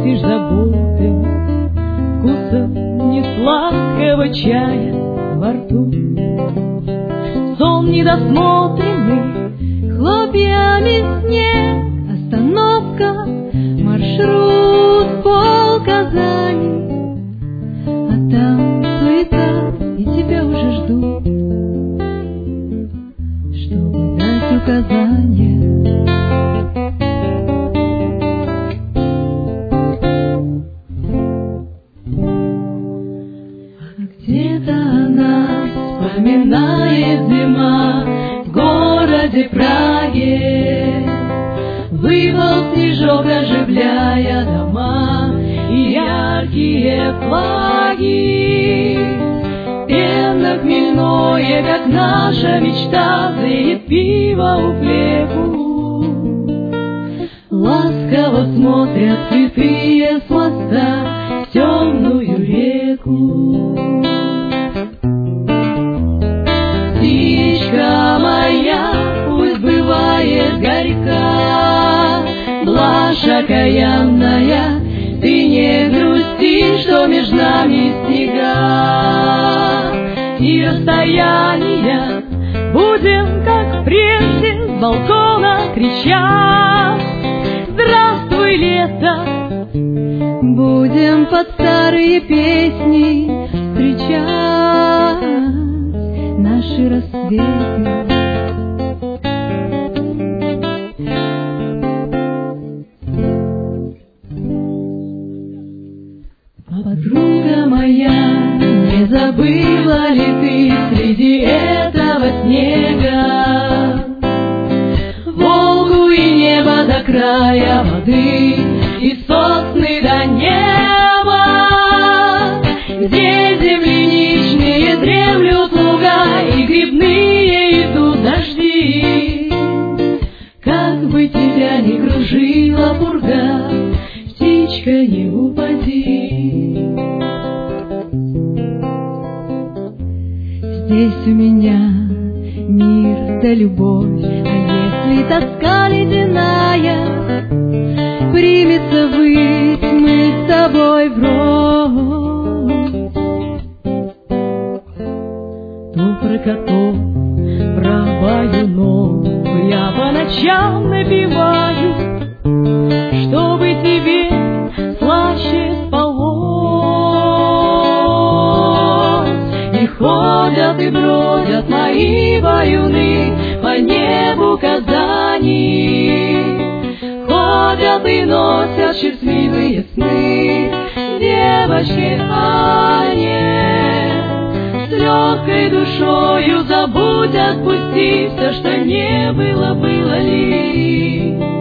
лишь заботы, вкусом несладкого чая во рту. Сон недосмотренный, хлопьями снег, остановка, маршрут пол Казани, а там суета, и тебя уже ждут, чтобы дать указания. Где-то она вспоминает зима в городе Праге. Выпал снежок, оживляя дома и яркие флаги. Пенно-хмельное, как наша мечта, зреет пиво у флеку. Ласково смотрят святые с моста в темную реку. Птичка моя, пусть бывает горька, блажь окаянная, ты не грусти, что между нами снега и расстояния. Будем, как прежде, с балкона кричать: здравствуй, лето! Будем под старые песни встречать наши рассветы. Подруга моя, не забыла ли ты среди этого снега Волгу и небо до края воды и сосны до неба, где земляничные дремлют луга и грибные идут дожди? Как бы тебя ни кружила пурга, птичка, не упади. Здесь у меня мир да любовь, а если тоска ледяная примется выть, мы с тобой врозь. То про котов, про баюнов я по ночам напеваю, чтобы тебе слаще спалось. И ходят и бродят мои баюны по небу Казани, ходят и носят счастливые сны девочке Ане. С легкой душою забудь, отпусти все, что не было, было ли.